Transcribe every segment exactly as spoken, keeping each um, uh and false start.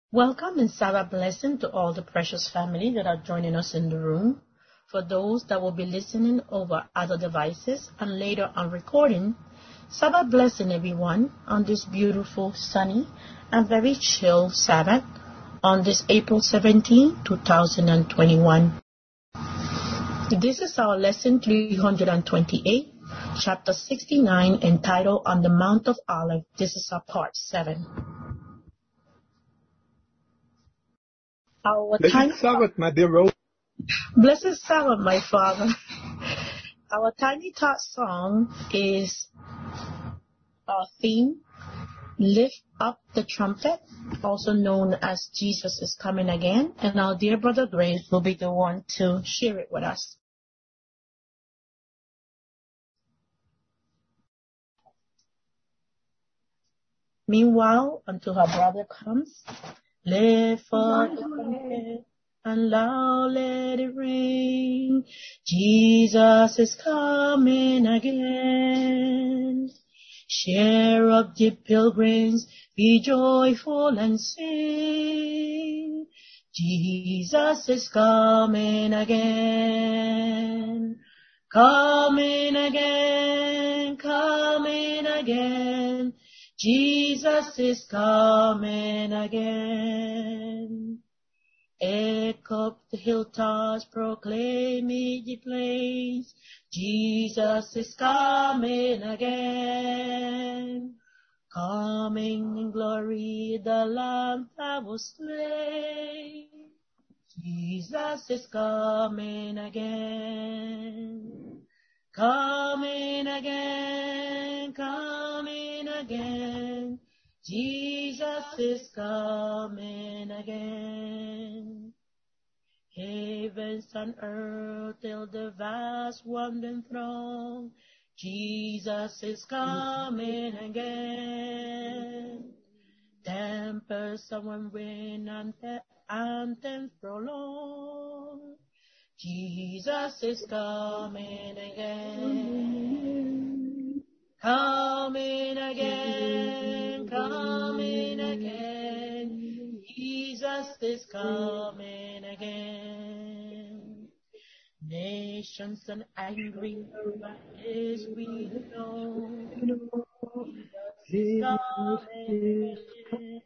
Welcome and Sabbath blessing to all the precious family that are joining us in the room. For those that will be listening over other devices and later on recording, Sabbath blessing everyone on this beautiful, sunny, and very chill Sabbath on this April seventeenth, two thousand twenty-one. This is our lesson three hundred twenty-eight, chapter sixty-nine, entitled On the Mount of Olives. This is our part seven. Our Blessed time- Sabbath, my dear Rose. Blessed Sabbath, my father. Our tiny tot song is our theme, Lift Up the Trumpet, also known as Jesus is Coming Again, and our dear brother Grace will be the one to share it with us. Meanwhile, until her brother comes, lift up the trumpet and loud let it ring. Jesus is coming again. Cheer up, ye pilgrims, be joyful and sing. Jesus is coming again. Coming again, coming again. Jesus is coming again. Echo up the hilltops, proclaim it, ye plains. Jesus is coming again. Coming in glory, the Lamb that was slain. Jesus is coming again. Coming again, coming again. Jesus is coming again. Heavens and earth till the vast wandering throng. Jesus is coming again. Tempest and wind and anthems prolong. Jesus is coming again. Coming again, coming again. Jesus is coming again. Nations and angry, but as we know, Jesus is coming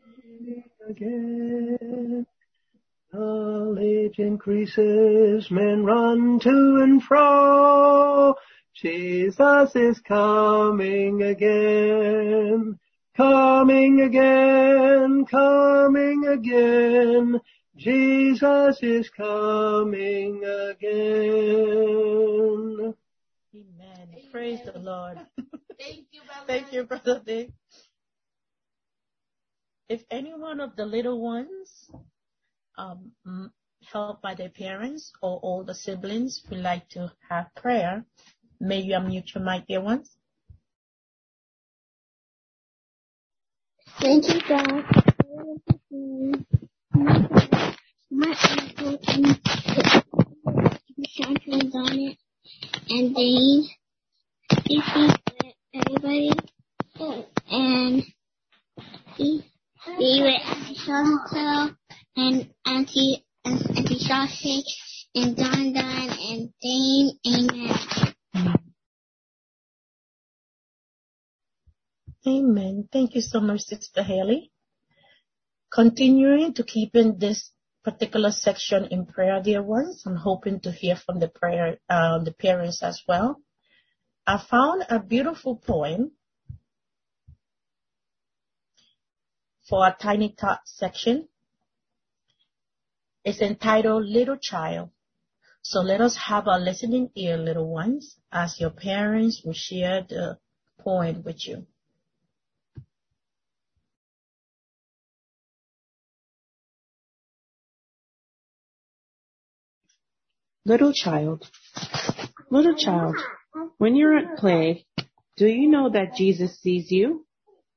again. Knowledge increases, men run to and fro. Jesus is coming again, coming again, coming again. Jesus is coming again. Amen. Praise the Lord. Thank you, Brother. Thank you, Brother Dick. If any one of the little ones um, helped by their parents or older siblings would like to have prayer, may you unmute your mic, dear ones. Thank you, God. My uncle and Chantrins on it, and Dane, Fifi, everybody, and he, David, Auntie Chantel, and Auntie, and Auntie Shashay, and Don Don, and Dane. Amen. Amen. Thank you so much, Sister Haley. Continuing to keep in this particular section in prayer, dear ones, I'm hoping to hear from the prayer, uh, the parents as well. I found a beautiful poem for our Tiny Tot section. It's entitled Little Child. So let us have a listening ear, little ones, as your parents will share the poem with you. Little child, little child, when you're at play, do you know that Jesus sees you?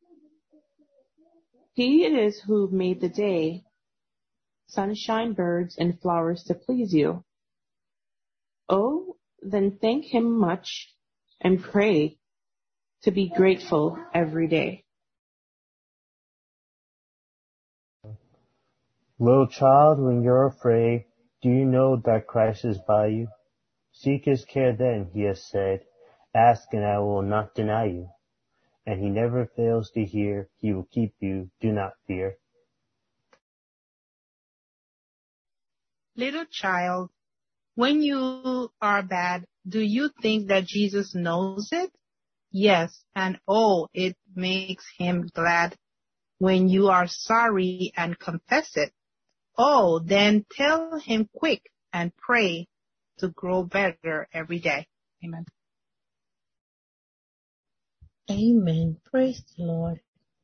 He it is who made the day, sunshine, birds, and flowers to please you. Oh, then thank him much and pray to be grateful every day. Little child, when you're afraid, do you know that Christ is by you? Seek his care then, he has said. Ask and I will not deny you. And he never fails to hear. He will keep you. Do not fear. Little child, when you are bad, do you think that Jesus knows it? Yes, and oh, it makes him glad when you are sorry and confess it. Oh, then tell him quick and pray to grow better every day. Amen. Amen. Praise the Lord.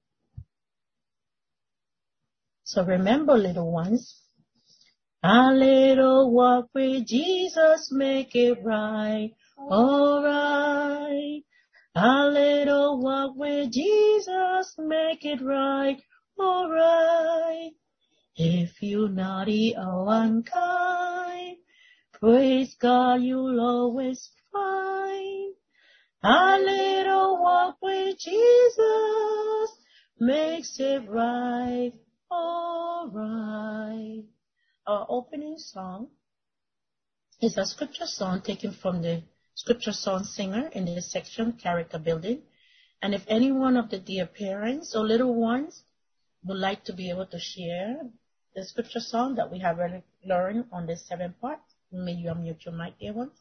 So remember, little ones, a little walk with Jesus make it right, all right. A little walk with Jesus make it right, all right. If you're naughty or unkind, praise God you'll always find. A little walk with Jesus makes it right, all right. Our opening song is a scripture song taken from the scripture song singer in this section, character building. And if any one of the dear parents or little ones would like to be able to share the scripture song that we have learned on this seventh part, may you unmute your mic, dear ones.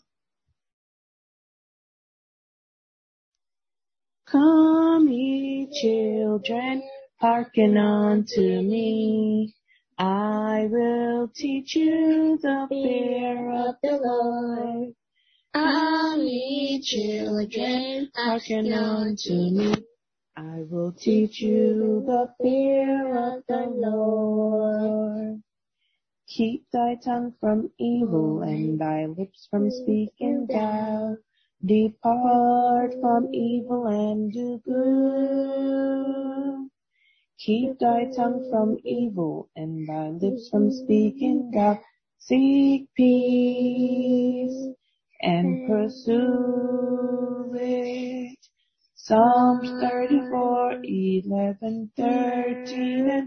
Come, ye children, hearken unto me. I will teach you the fear of the Lord. Come, ye children, hearken unto me. I will teach you the fear of the Lord. Keep thy tongue from evil and thy lips from speaking guile. Depart from evil and do good. Keep thy tongue from evil and thy lips from speaking guile. Seek peace and pursue it. Psalms thirty-four, eleven, thirteen, and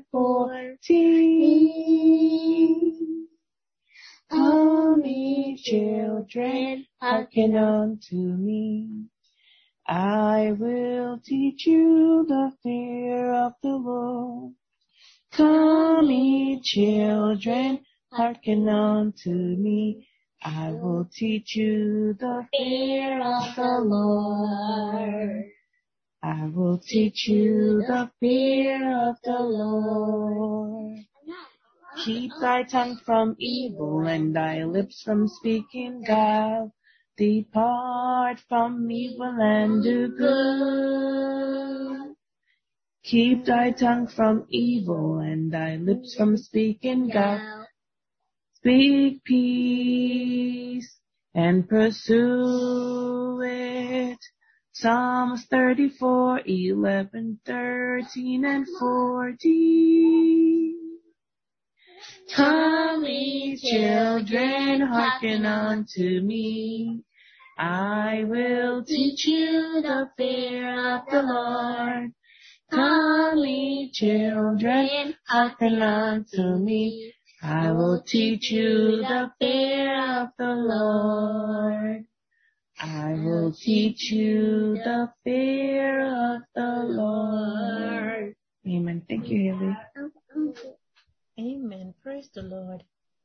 fourteen. Come, ye children, hearken unto me. I will teach you the fear of the Lord. Come, ye children, hearken unto me. I will teach you the fear of the Lord. I will teach you the fear of the Lord. Keep thy tongue from evil and thy lips from speaking guile. Depart from evil and do good. Keep thy tongue from evil and thy lips from speaking guile. Speak peace and pursue it. Psalms thirty-four, eleven, thirteen, and fourteen. Come, ye children, hearken unto me. I will teach you the fear of the Lord. Come, ye children, hearken unto me. I will teach you the fear of the Lord. I will teach you the fear of the Lord. Amen. Thank you, Haley. Amen. Praise the Lord.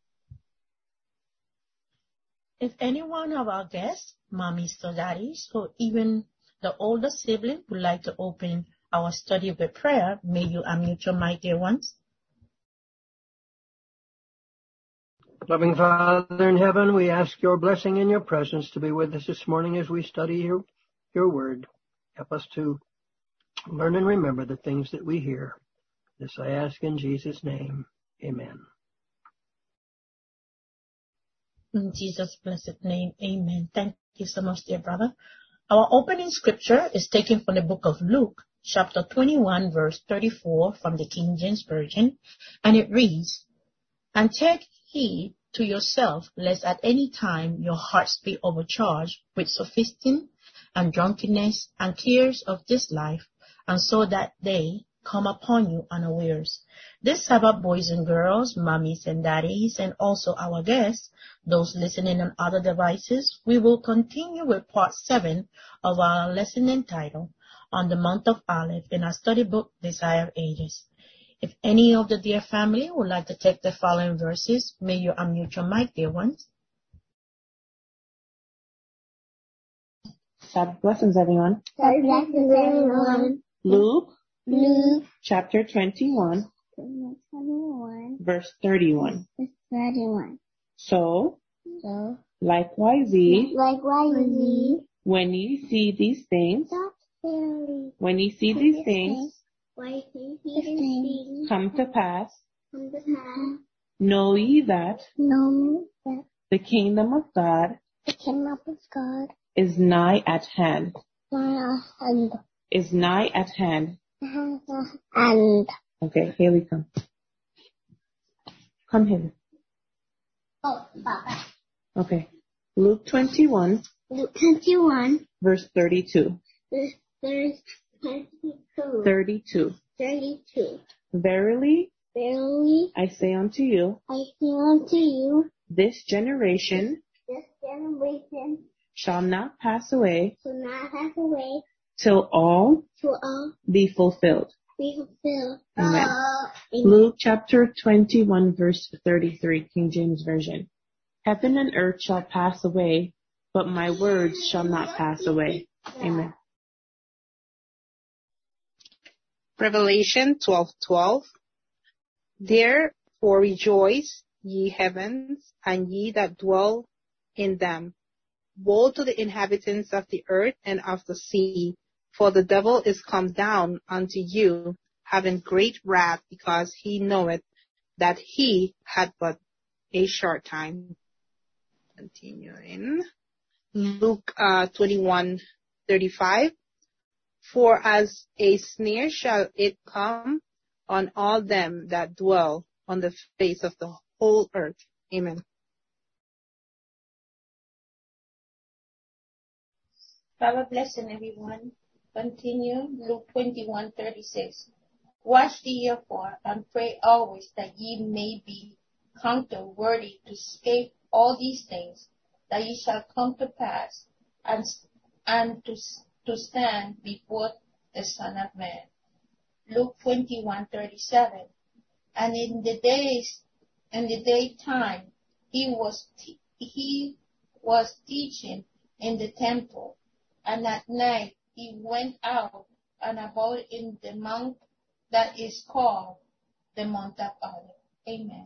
If any one of our guests, mommies or daddies, or even the older sibling would like to open our study with prayer, may you unmute your mic, dear ones. Loving Father in heaven, we ask your blessing and your presence to be with us this morning as we study your, your word. Help us to learn and remember the things that we hear. This I ask in Jesus' name. Amen. In Jesus' blessed name, amen. Thank you so much, dear brother. Our opening scripture is taken from the book of Luke, chapter twenty-one, verse thirty-four from the King James Version, and it reads, "And take heed to yourself, lest at any time your hearts be overcharged with sophisting and drunkenness and cares of this life, and so that day come upon you unawares. This Sabbath, boys and girls, mommies and daddies, and also our guests, those listening on other devices, we will continue with part seven of our lesson entitled On the Month of Aleph in our study book, Desire of Ages. If any of the dear family would like to take the following verses, may you unmute your mic, dear ones. Sabbath blessings, everyone. God blesses everyone. Luke, Luke chapter twenty-one, twenty-one, verse thirty-one. verse thirty-one. So, So, likewise ye, likewise ye, when ye see these things, not fairly, when ye see these things why he these things come to pass, come to pass, know ye that know that the kingdom of God the kingdom of God is nigh at hand, is and is nigh at hand. and Okay, Haley, come. Come, Haley. oh, Papa. Okay. Luke twenty-one, Luke twenty-one, verse thirty-two. verse thirty-two. thirty-two. thirty-two. Verily, Verily, I say unto you, I say unto you, this generation this generation shall not pass away shall not pass away till all till all be fulfilled. be fulfilled. Amen. Amen. Luke chapter twenty-one, verse thirty-three, King James Version. Heaven and earth shall pass away, but my words shall not pass away. Amen. Revelation twelve twelve. Therefore rejoice, ye heavens, and ye that dwell in them. Woe to the inhabitants of the earth and of the sea, for the devil is come down unto you, having great wrath, because he knoweth that he had but a short time. Continuing. Luke uh, twenty-one thirty-five. For as a snare shall it come on all them that dwell on the face of the whole earth. Amen. Father, blessing everyone. Continue Luke twenty-one thirty-six. Watch ye therefore, and pray always that ye may be counted worthy to escape all these things, that ye shall come to pass, and and to to stand before the Son of Man. Luke twenty-one thirty-seven. And in the days, in the daytime, he was te- he was teaching in the temple, and at night he went out and about in the mount that is called the Mount of Olives. Amen.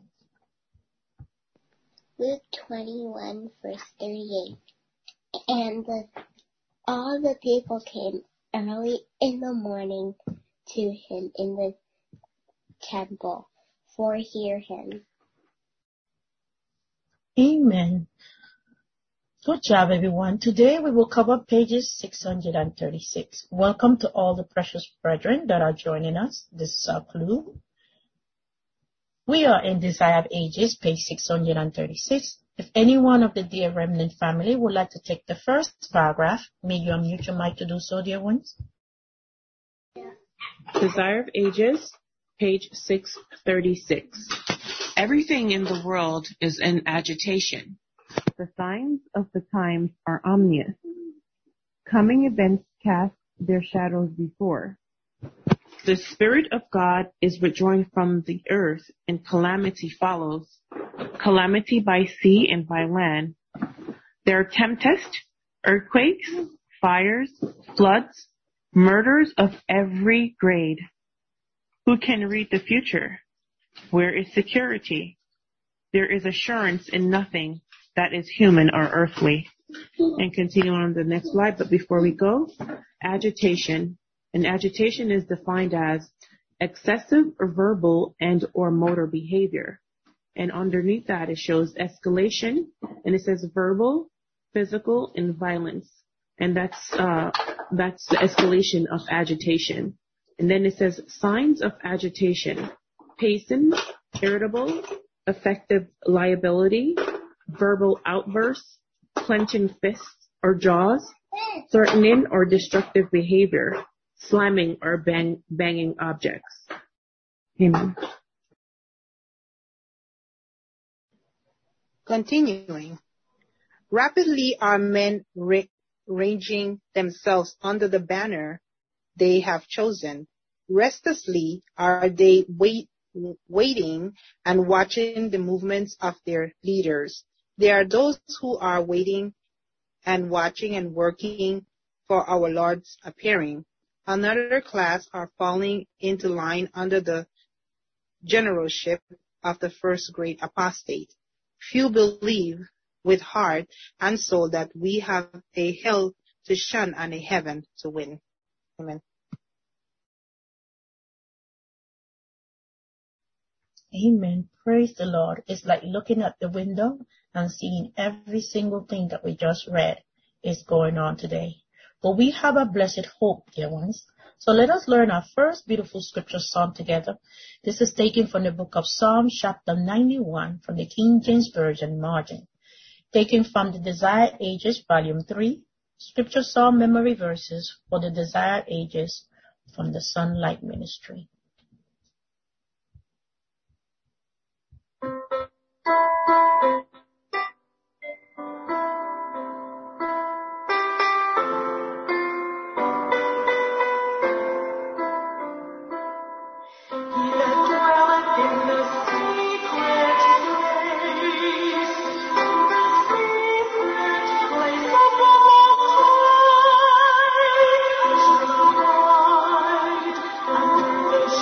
Luke twenty-one, verse thirty-eight. And the, all the people came early in the morning to him in the temple for hear him. Amen. Good job, everyone. Today we will cover pages six hundred thirty-six. Welcome to all the precious brethren that are joining us. This is our clue. We are in Desire of Ages, page six hundred thirty-six. If any one of the dear remnant family would like to take the first paragraph, may you unmute your mic to do so, dear ones. Desire of Ages, page six thirty-six. Everything in the world is in agitation. The signs of the times are ominous. Coming events cast their shadows before. The Spirit of God is withdrawn from the earth, and calamity follows. Calamity by sea and by land. There are tempests, earthquakes, fires, floods, murders of every grade. Who can read the future? Where is security? There is assurance in nothing that is human or earthly. And continue on the next slide, but before we go, agitation. And agitation is defined as excessive or verbal and or motor behavior. And underneath that it shows escalation, and it says verbal, physical, and violence. And that's uh that's the escalation of agitation. And then it says signs of agitation: pacing, irritable, affective liability, verbal outbursts, clenching fists or jaws, threatening or destructive behavior, slamming or bang, banging objects. Amen. Continuing. Rapidly are men ra- ranging themselves under the banner they have chosen. Restlessly are they wait, waiting and watching the movements of their leaders. There are those who are waiting and watching and working for our Lord's appearing. Another class are falling into line under the generalship of the first great apostate. Few believe with heart and soul that we have a hell to shun and a heaven to win. Amen. Amen. Praise the Lord. It's like looking at the window and seeing every single thing that we just read is going on today. But we have a blessed hope, dear ones. So let us learn our first beautiful scripture psalm together. This is taken from the book of Psalms, chapter ninety-one, from the King James Version margin. Taken from the Desired Ages, volume three, scripture psalm memory verses for the Desired Ages from the Sunlight Ministry. Under the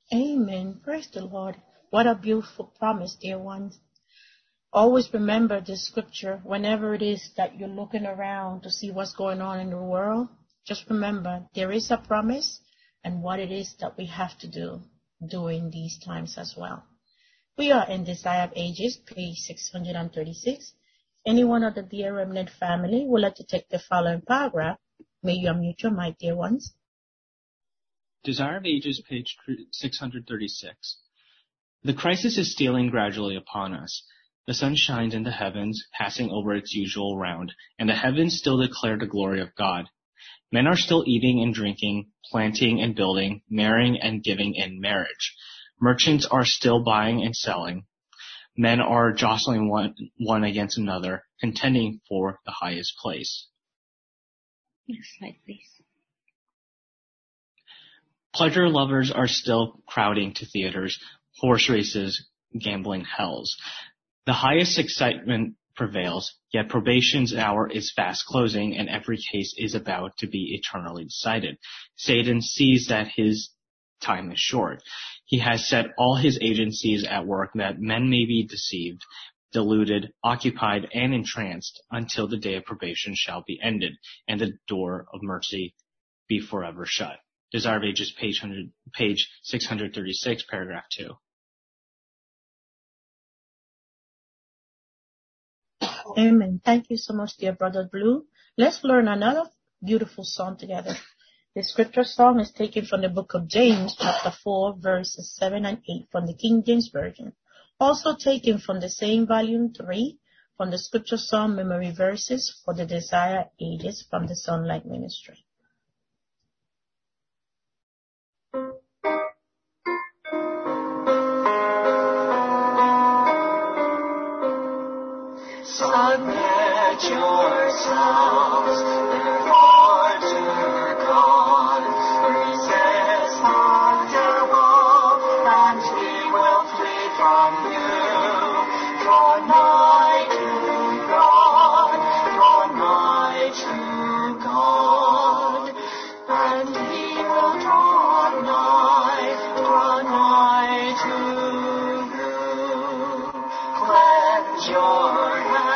Amen. Praise the Lord. What a beautiful promise, dear ones. Always remember this scripture whenever it is that you're looking around to see what's going on in the world. Just remember there is a promise and what it is that we have to do during these times as well. We are in Desire of Ages, page six hundred thirty-six. Anyone of the Dear Remnant family would like to take the following paragraph? May you unmute your mic, dear ones. Desire of Ages, page six hundred thirty-six. The crisis is stealing gradually upon us. The sun shines in the heavens, passing over its usual round, and the heavens still declare the glory of God. Men are still eating and drinking, planting and building, marrying and giving in marriage. Merchants are still buying and selling. Men are jostling one, one against another, contending for the highest place. Next slide, please. Pleasure lovers are still crowding to theaters, horse races, gambling hells. The highest excitement prevails, yet probation's hour is fast closing, and every case is about to be eternally decided. Satan sees that his time is short. He has set all his agencies at work that men may be deceived, deluded, occupied, and entranced until the day of probation shall be ended, and the door of mercy be forever shut. Desire of Ages, page, one hundred, page six hundred thirty-six, paragraph two. Amen. Thank you so much, dear Brother Blue. Let's learn another beautiful song together. The scripture song is taken from the book of James, chapter four, verses seven and eight from the King James Version. Also taken from the same volume three from the scripture song memory verses for the Desire Ages from the Sunlight Ministry. Submit yourselves, therefore, to God. Resist the devil, and he will flee from you. Draw nigh to God, draw nigh to God, and he will draw nigh, draw nigh to you. Cleanse your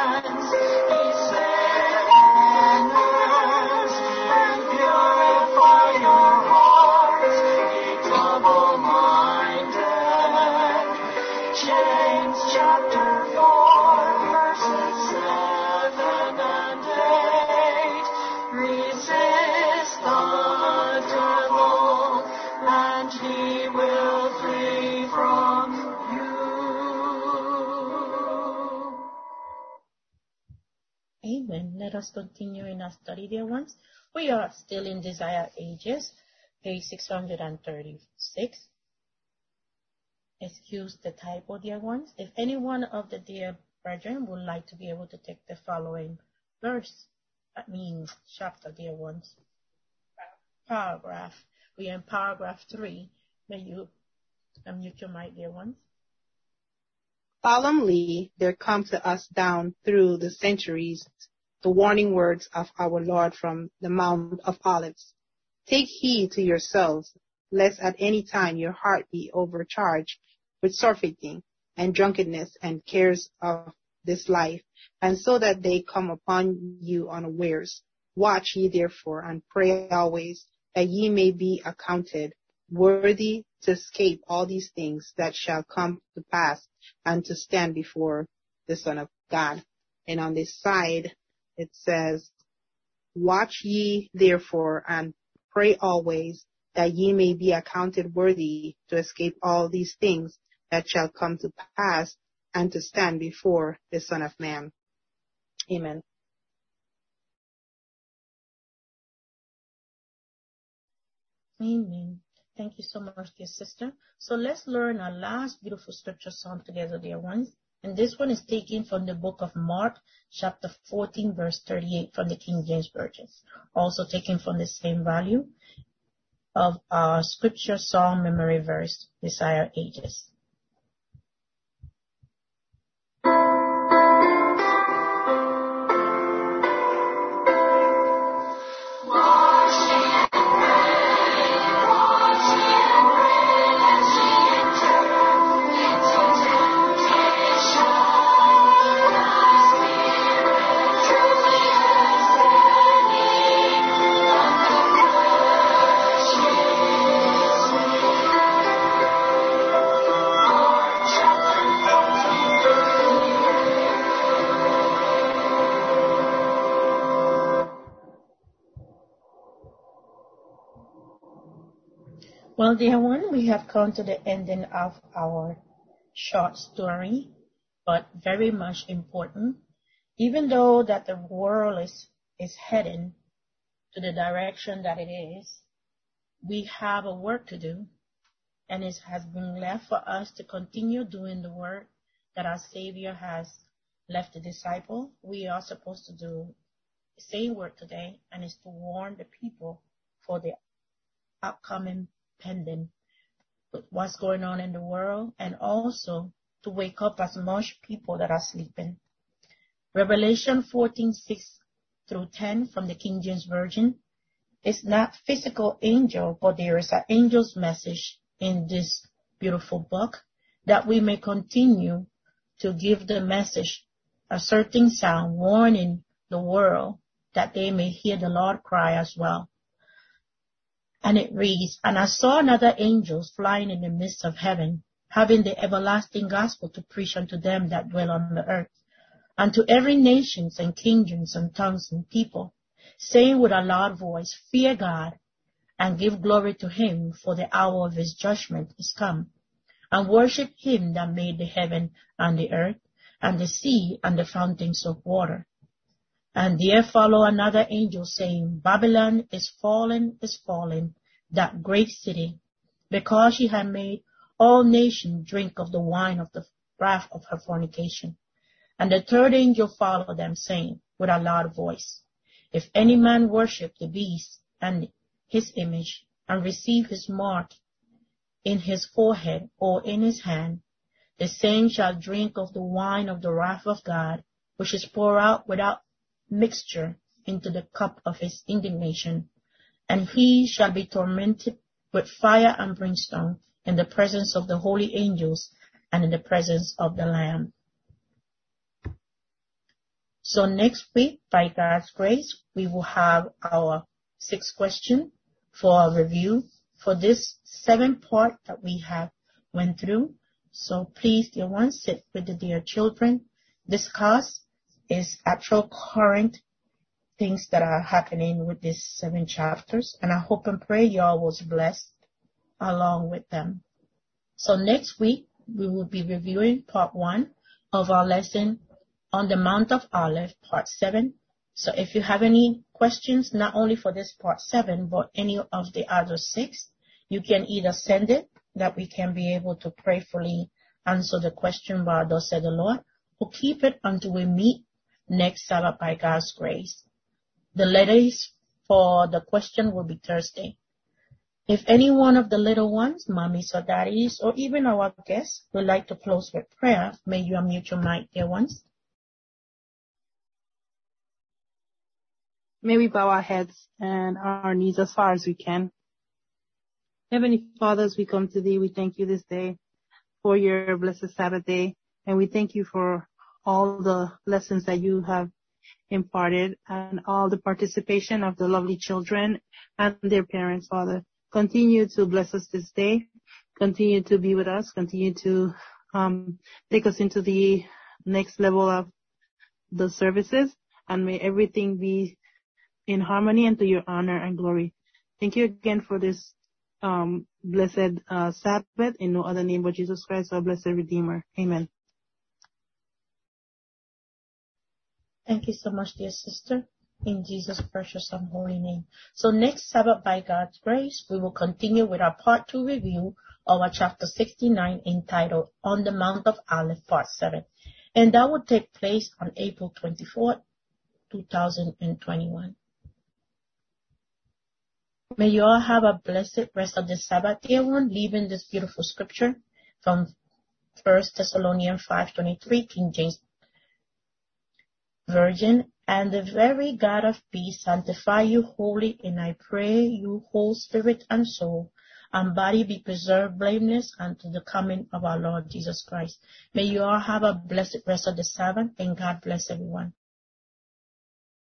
Amen. Let us continue in our study, dear ones. We are still in Desire Ages, page six hundred thirty-six. Excuse the typo, dear ones. If any one of the dear brethren would like to be able to take the following verse, that means chapter, dear ones, paragraph. We are in paragraph three. May you unmute your mic, dear ones. Solemnly there come to us down through the centuries the warning words of our Lord from the Mount of Olives. Take heed to yourselves, lest at any time your heart be overcharged with surfeiting and drunkenness and cares of this life, and so that they come upon you unawares. Watch ye therefore, and pray always, that ye may be accounted worthy to escape all these things that shall come to pass, and to stand before the Son of God. And on this side, it says, watch ye therefore, and pray always, that ye may be accounted worthy to escape all these things that shall come to pass, and to stand before the Son of Man. Amen. Amen. Thank you so much, dear sister. So let's learn our last beautiful scripture song together, dear ones. And this one is taken from the book of Mark, chapter fourteen, verse thirty-eight from the King James Version. Also taken from the same volume of our scripture song memory verse, Desire Ages. Watch and pray, watch and pray, as Well, dear one, we have come to the ending of our short story, but very much important. Even though that the world is, is heading to the direction that it is, we have a work to do, and it has been left for us to continue doing the work that our Savior has left the disciple. We are supposed to do the same work today, and it's to warn the people for the upcoming pending, what's going on in the world, and also to wake up as much people that are sleeping. Revelation fourteen, six through ten from the King James Version. It's not physical angel, but there is an angel's message in this beautiful book that we may continue to give the message, a certain sound warning the world that they may hear the Lord cry as well. And it reads, "And I saw another angel flying in the midst of heaven, having the everlasting gospel to preach unto them that dwell on the earth, and to every nation and kindreds and tongues and people, saying with a loud voice, Fear God, and give glory to him, for the hour of his judgment is come. And worship him that made the heaven and the earth, and the sea and the fountains of water. And there followed another angel, saying, Babylon is fallen, is fallen, that great city, because she had made all nations drink of the wine of the wrath of her fornication. And the third angel followed them, saying with a loud voice, If any man worship the beast and his image, and receive his mark in his forehead or in his hand, the same shall drink of the wine of the wrath of God, which is poured out without mixture into the cup of his indignation, and he shall be tormented with fire and brimstone in the presence of the holy angels and in the presence of the Lamb." So next week, by God's grace, we will have our sixth question for a review for this seventh part that we have went through. So please, dear ones, sit with the dear children, discuss is actual current things that are happening with these seven chapters, and I hope and pray y'all was blessed along with them. So next week, we will be reviewing part one of our lesson on the Mount of Olives, part seven. So if you have any questions, not only for this part seven, but any of the other six, you can either send it, that we can be able to prayerfully answer the question by thus said the Lord, or keep it until we meet next Sabbath by God's grace. The letters for the question will be Thursday. If any one of the little ones, mommies or daddies, or even our guests would like to close with prayer, may you unmute your mic, dear ones. May we bow our heads and our knees as far as we can. Heavenly Father, as we come to thee, we thank you this day for your blessed Sabbath day, and we thank you for all the lessons that you have imparted and all the participation of the lovely children and their parents, Father. Continue to bless us this day. Continue to be with us. Continue to um, take us into the next level of the services, and may everything be in harmony and to your honor and glory. Thank you again for this um, blessed uh, Sabbath. In no other name but Jesus Christ, our blessed Redeemer. Amen. Thank you so much, dear sister, in Jesus' precious and holy name. So next Sabbath, by God's grace, we will continue with our part two review of our chapter sixty-nine, entitled On the Mount of Olives, part seven. And that will take place on April twenty-fourth, two thousand twenty-one. May you all have a blessed rest of the Sabbath, dear one, leaving this beautiful scripture from First Thessalonians five twenty-three, King James Version. And the very God of peace sanctify you wholly, and I pray you whole spirit and soul and body be preserved blameless unto the coming of our Lord Jesus Christ. May you all have a blessed rest of the Sabbath, and God bless everyone.